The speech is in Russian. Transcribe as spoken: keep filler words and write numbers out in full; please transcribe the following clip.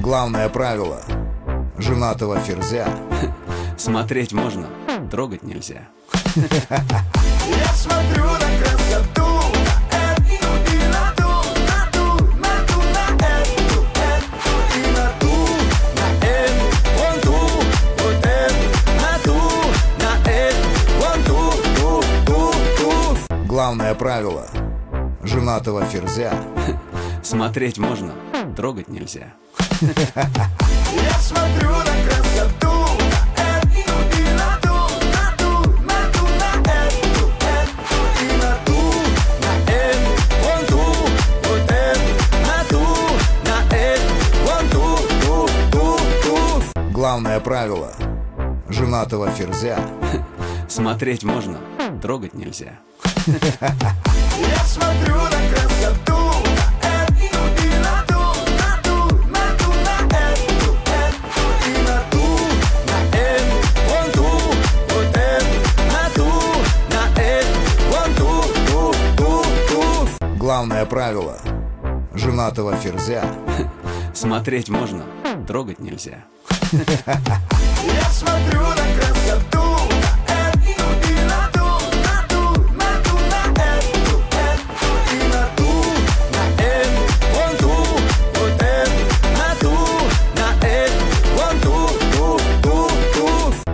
Главное правило женатого ферзя: смотреть можно, трогать нельзя. Я смотрю на красоту, на эту и на ту, на ту, на ту, на эту, эту и на ту, на эту, вон ту, вот эту, на ту, на эту, вон ту, ту, ту, ту. Главное правило женатого ферзя: смотреть можно, трогать нельзя. Я смотрю на красоту, на эту и на ту, на ту, на ту, на эту, эту и на ту, на эту, вон ту, вот эту, на ту, на эту, вон ту, ту, ту, ту. Главное правило женатого ферзя: смотреть можно, трогать нельзя. Я смотрю на красоту, на эту и на ту, на ту, на ту, на эту, эту и на ту, на эту, вон ту, вот эту, на ту, на эту, вон ту, ту, ту, ту. Главное правило женатого ферзя: смотреть можно, трогать нельзя. Я смотрю на красоту.